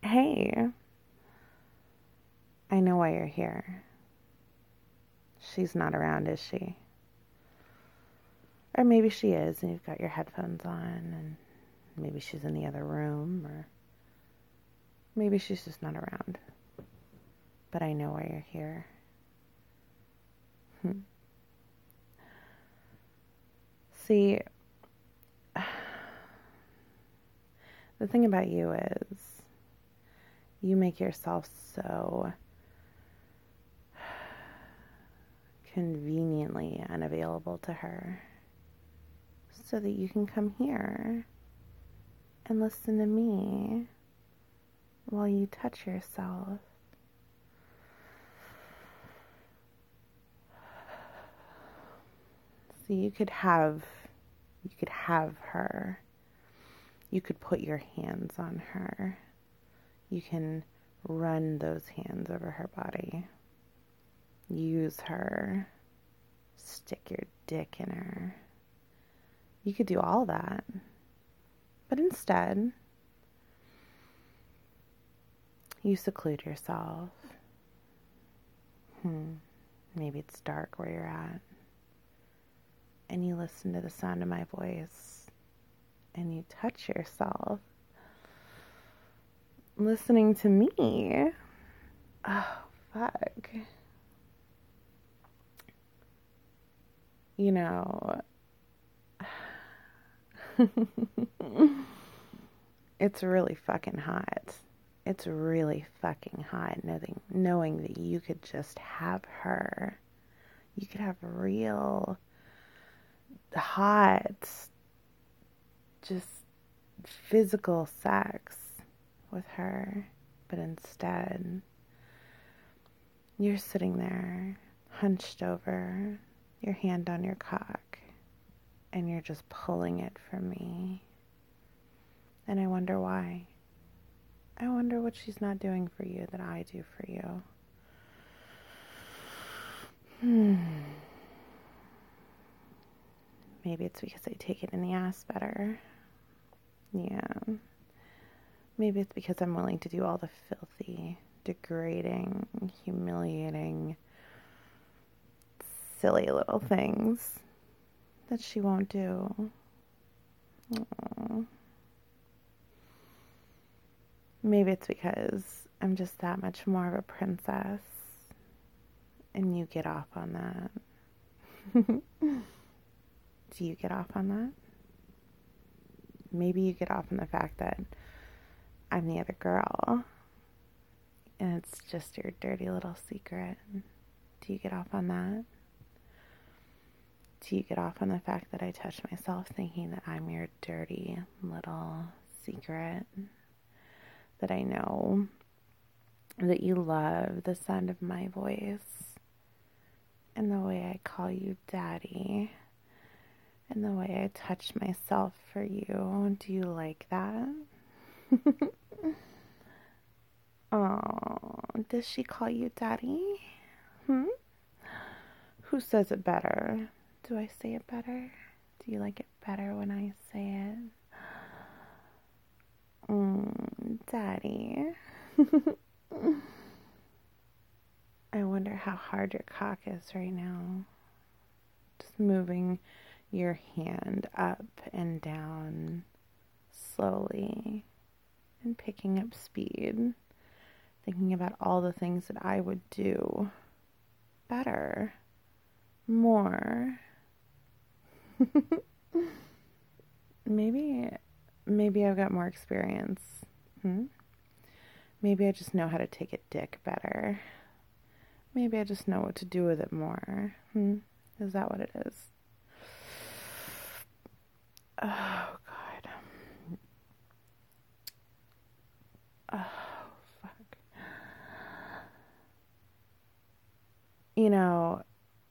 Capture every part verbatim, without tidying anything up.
Hey, I know why you're here. She's not around, is she? Or maybe she is, and you've got your headphones on, and maybe she's in the other room, or maybe she's just not around. But I know why you're here. Hmm. See, the thing about you is you make yourself so conveniently unavailable to her so that you can come here and listen to me while you touch yourself. So you could have, you could have her. You could put your hands on her. You can run those hands over her body. Use her. Stick your dick in her. You could do all that. But instead, you seclude yourself. Hmm. Maybe it's dark where you're at. And you listen to the sound of my voice. And you touch yourself. Listening to me. Oh, fuck. You know, it's really fucking hot. It's really fucking hot knowing, knowing that you could just have her. You could have real, hot, just physical sex with her. But instead, you're sitting there, hunched over, your hand on your cock, and you're just pulling it from me. And I wonder why. I wonder what she's not doing for you that I do for you. Hmm. Maybe it's because I take it in the ass better. Yeah. Maybe it's because I'm willing to do all the filthy, degrading, humiliating, silly little things that she won't do. Aww. Maybe it's because I'm just that much more of a princess and you get off on that. Do you get off on that? Maybe you get off on the fact that I'm the other girl and it's just your dirty little secret. Do you get off on that? Do you get off on the fact that I touch myself thinking that I'm your dirty little secret? That I know that you love the sound of my voice and the way I call you daddy and the way I touch myself for you. Do you like that? Oh, does she call you daddy? Hmm? Who says it better? Do I say it better? Do you like it better when I say it? Mm, daddy. I wonder how hard your cock is right now. Just moving your hand up and down slowly and picking up speed. Thinking about all the things that I would do better, more. maybe, maybe I've got more experience. Hmm? Maybe I just know how to take a dick better. Maybe I just know what to do with it more. Hmm? Is that what it is? Oh, God. Oh, fuck. You know,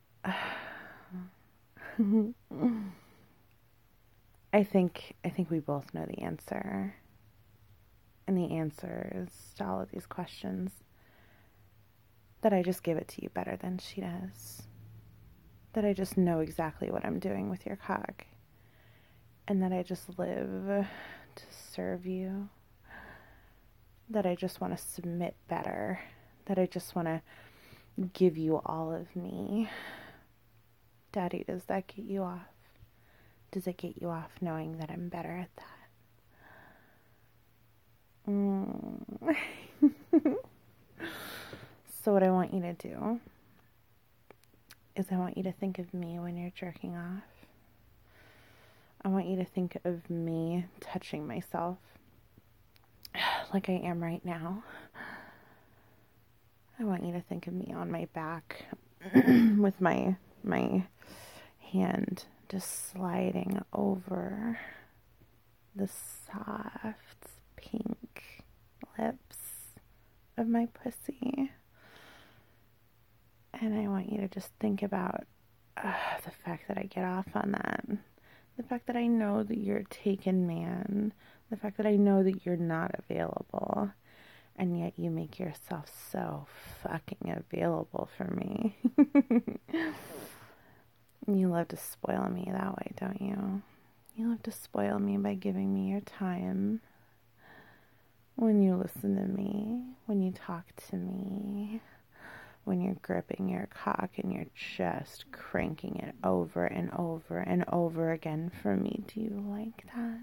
I think I think we both know the answer. And the answers to all of these questions that I just give it to you better than she does. That I just know exactly what I'm doing with your cock. And that I just live to serve you that I just want to submit better, that I just want to give you all of me. Daddy, does that get you off? Does it get you off knowing that I'm better at that? Mm. So what I want you to do is I want you to think of me when you're jerking off. I want you to think of me touching myself like I am right now. I want you to think of me on my back with my my hand just sliding over the soft pink lips of my pussy. And I want you to just think about uh, the fact that I get off on that. The fact that I know that you're a taken man. The fact that I know that you're not available. And yet you make yourself so fucking available for me. You love to spoil me that way, don't you? You love to spoil me by giving me your time. When you listen to me, when you talk to me, when you're gripping your cock and you're just cranking it over and over and over again for me. Do you like that?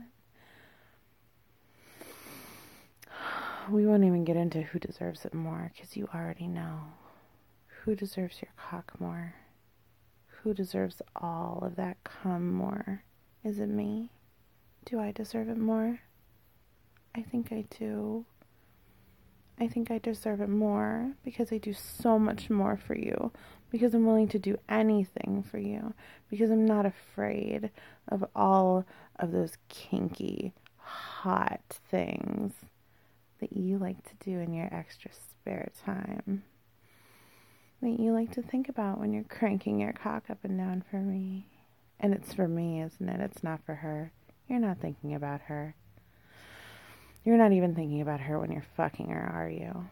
We won't even get into who deserves it more, because you already know. Who deserves your cock more? Who deserves all of that cum more? Is it me? Do I deserve it more? I think I do. I think I deserve it more because I do so much more for you, because I'm willing to do anything for you, because I'm not afraid of all of those kinky, hot things that you like to do in your extra spare time, that you like to think about when you're cranking your cock up and down for me. And it's for me, isn't it? It's not for her. You're not thinking about her. You're not even thinking about her when you're fucking her, are you?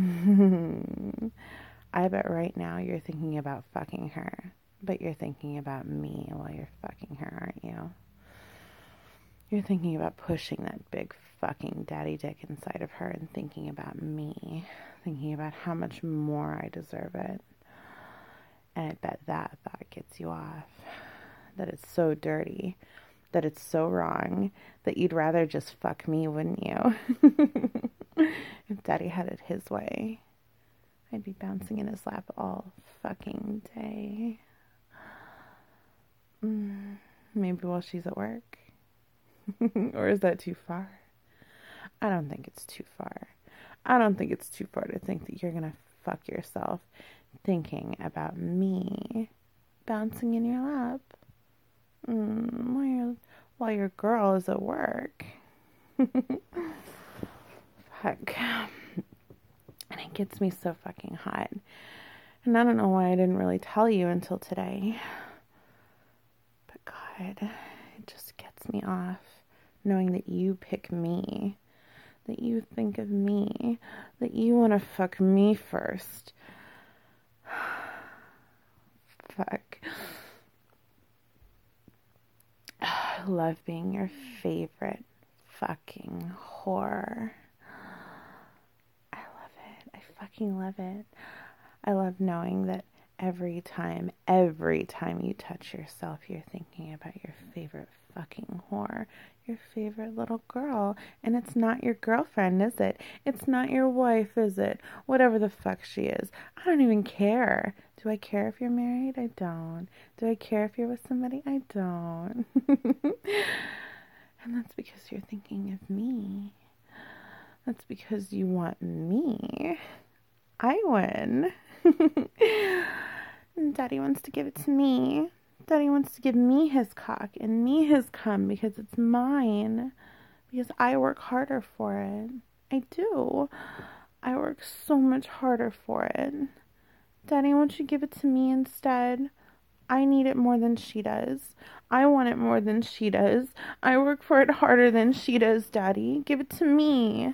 I bet right now you're thinking about fucking her, but you're thinking about me while you're fucking her, aren't you? You're thinking about pushing that big fucking daddy dick inside of her and thinking about me, thinking about how much more I deserve it. And I bet that thought gets you off, that it's so dirty, that it's so wrong, that you'd rather just fuck me, wouldn't you? If Daddy had it his way, I'd be bouncing in his lap all fucking day. Mm, maybe while she's at work. Or is that too far? I don't think it's too far. I don't think it's too far to think that you're gonna fuck yourself thinking about me bouncing in your lap. Mm, while your while your girl is at work. Fuck. And it gets me so fucking hot. And I don't know why I didn't really tell you until today. But God, it just gets me off knowing that you pick me, that you think of me, that you want to fuck me first. Fuck. I love being your favorite fucking whore. I love it. I fucking love it. I love knowing that every time, every time you touch yourself, you're thinking about your favorite fucking whore, your favorite little girl. And it's not your girlfriend, is it? It's not your wife, is it? Whatever the fuck she is. I don't even care. Do I care if you're married? I don't. Do I care if you're with somebody? I don't. And that's because you're thinking of me. That's because you want me. I win. Daddy wants to give it to me. Daddy wants to give me his cock and me his cum because it's mine. Because I work harder for it. I do. I work so much harder for it. Daddy, won't you give it to me instead? I need it more than she does. I want it more than she does. I work for it harder than she does, Daddy. Give it to me.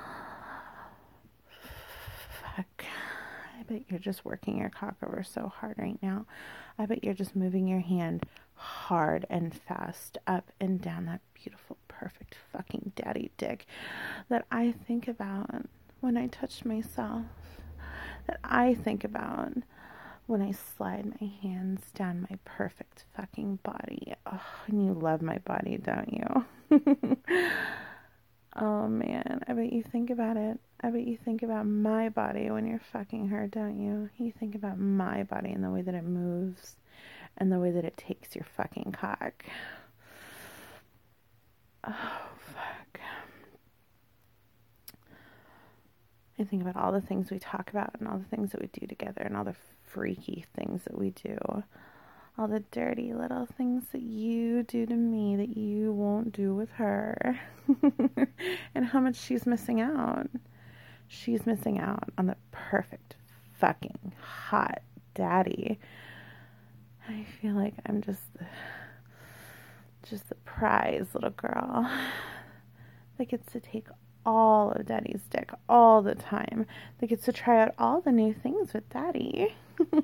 Fuck. I bet you're just working your cock over so hard right now. I bet you're just moving your hand hard and fast up and down that beautiful, perfect fucking daddy dick that I think about when I touch myself, that I think about when I slide my hands down my perfect fucking body. Oh, and you love my body, don't you? Oh man, I bet you think about it. I bet you think about my body when you're fucking her, don't you? You think about my body and the way that it moves and the way that it takes your fucking cock. Oh, fuck. I think about all the things we talk about and all the things that we do together and all the freaky things that we do. All the dirty little things that you do to me that you won't do with her. And how much she's missing out. She's missing out on the perfect fucking hot daddy. I feel like I'm just the, just the prize little girl that gets to take all of daddy's dick all the time. That gets to try out all the new things with daddy.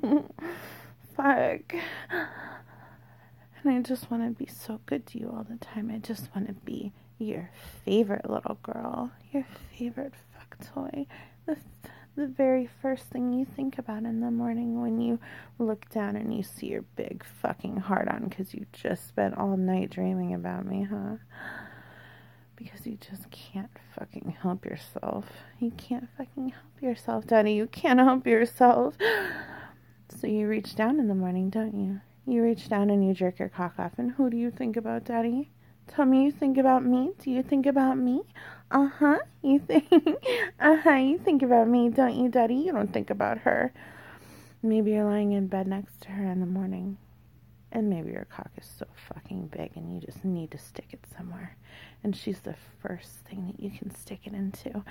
Fuck. And I just want to be so good to you all the time. I just want to be your favorite little girl. Your favorite fuck toy. The, the very first thing you think about in the morning when you look down and you see your big fucking heart on because you just spent all night dreaming about me, huh? Because you just can't fucking help yourself. You can't fucking help yourself, Daddy. You can't help yourself. So you reach down in the morning, don't you? You reach down and you jerk your cock off. And who do you think about, Daddy? Tell me you think about me. Do you think about me? Uh-huh. You think... uh-huh. You think about me, don't you, Daddy? You don't think about her. Maybe you're lying in bed next to her in the morning. And maybe your cock is so fucking big and you just need to stick it somewhere. And she's the first thing that you can stick it into.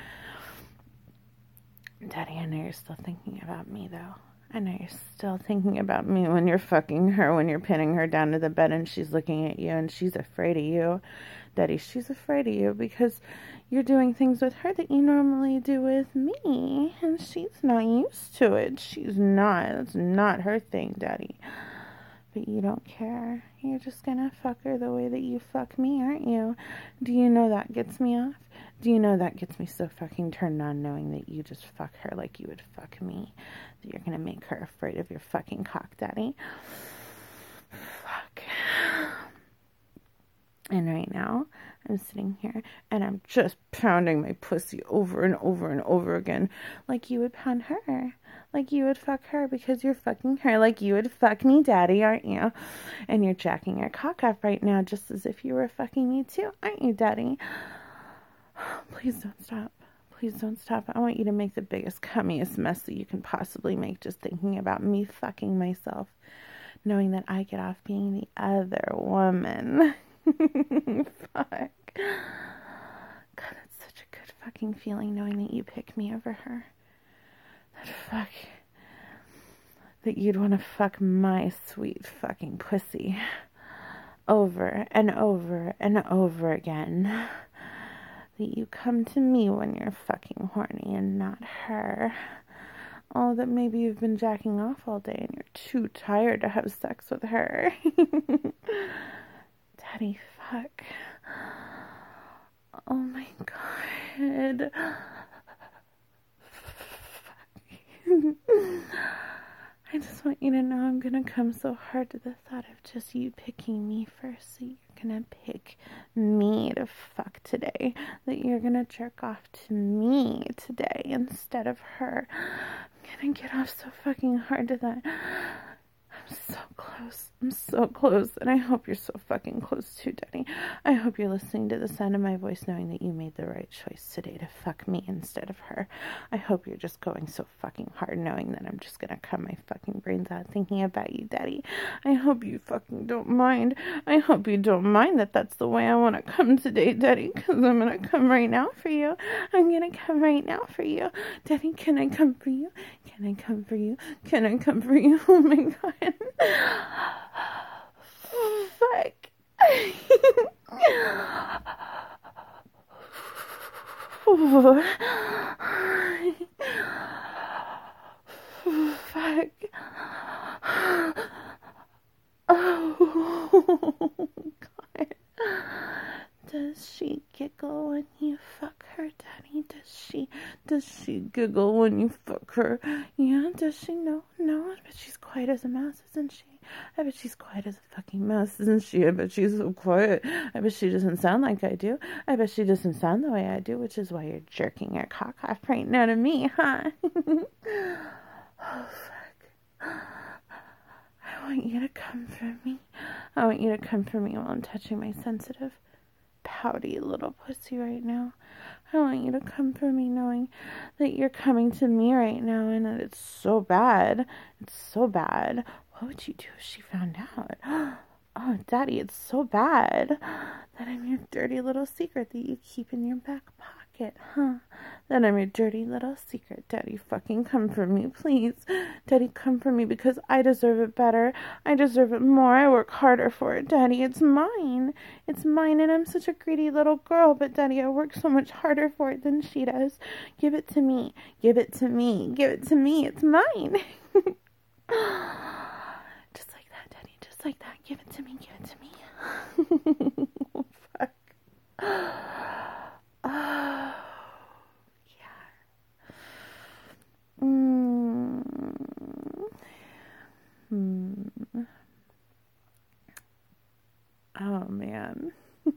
Daddy, I know you're still thinking about me, though. I know you're still thinking about me when you're fucking her, when you're pinning her down to the bed and she's looking at you and she's afraid of you. Daddy, she's afraid of you because you're doing things with her that you normally do with me. And she's not used to it. She's not. It's not her thing, Daddy. But you don't care. You're just gonna fuck her the way that you fuck me, aren't you? Do you know that gets me off? Do you know that gets me so fucking turned on knowing that you just fuck her like you would fuck me? That you're gonna make her afraid of your fucking cock, Daddy? Fuck. And right now, I'm sitting here and I'm just pounding my pussy over and over and over again like you would pound her. Like you would fuck her because you're fucking her like you would fuck me, Daddy, aren't you? And you're jacking your cock up right now just as if you were fucking me too, aren't you, Daddy? Please don't stop. Please don't stop. I want you to make the biggest, cummiest mess that you can possibly make just thinking about me fucking myself, knowing that I get off being the other woman. Fuck. God, it's such a good fucking feeling knowing that you pick me over her. That fuck. That you'd want to fuck my sweet fucking pussy over and over and over again. That you come to me when you're fucking horny and not her. Oh, that maybe you've been jacking off all day and you're too tired to have sex with her. Daddy, fuck. Oh my God. I just want you to know I'm gonna come so hard to the thought of just you picking me first. So you're gonna pick me to fuck today. That you're gonna jerk off to me today instead of her. I'm gonna get off so fucking hard to that. I'm so close. I'm so close. And I hope you're so fucking close too, Daddy. I hope you're listening to the sound of my voice knowing that you made the right choice today to fuck me instead of her. I hope you're just going so fucking hard knowing that I'm just gonna cut my fucking brains out thinking about you, Daddy. I hope you fucking don't mind. I hope you don't mind that that's the way I want to come today, Daddy, because I'm gonna come right now for you. I'm gonna come right now for you. Daddy, can I come for you? Can I come for you? Can I come for you? Oh my God. Fuck. Fuck. Oh, God. Does she giggle when you fuck her, Daddy? Does she, does she giggle when you fuck her? Yeah, does she? No, no, I bet she's quiet as a mouse, isn't she? I bet she's quiet as a fucking mouse, isn't she? I bet she's so quiet. I bet she doesn't sound like I do. I bet she doesn't sound the way I do, which is why you're jerking your cock off right now to me, huh? Oh, fuck. I want you to come for me. I want you to come for me while I'm touching my sensitive, pouty little pussy right now. I want you to come for me knowing that you're coming to me right now and that it's so bad. It's so bad. What would you do if she found out? Oh, Daddy, it's so bad that I'm your dirty little secret that you keep in your back pocket, huh? That I'm your dirty little secret. Daddy, fucking come for me, please. Daddy, come for me because I deserve it better. I deserve it more. I work harder for it, Daddy. It's mine. It's mine, and I'm such a greedy little girl, but Daddy, I work so much harder for it than she does. Give it to me. Give it to me. Give it to me. It's mine. Just like that, Daddy. Just like that. Give it to me. Give it to me. Oh, fuck. Oh, yeah. Mm. Hmm. Oh, man.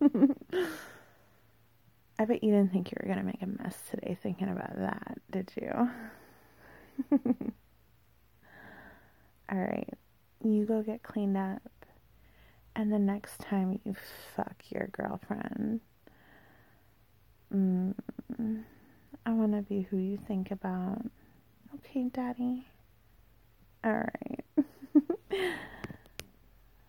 I bet you didn't think you were going to make a mess today thinking about that, did you? All right. You go get cleaned up. And the next time you fuck your girlfriend, mm, I want to be who you think about. Okay, Daddy? All right.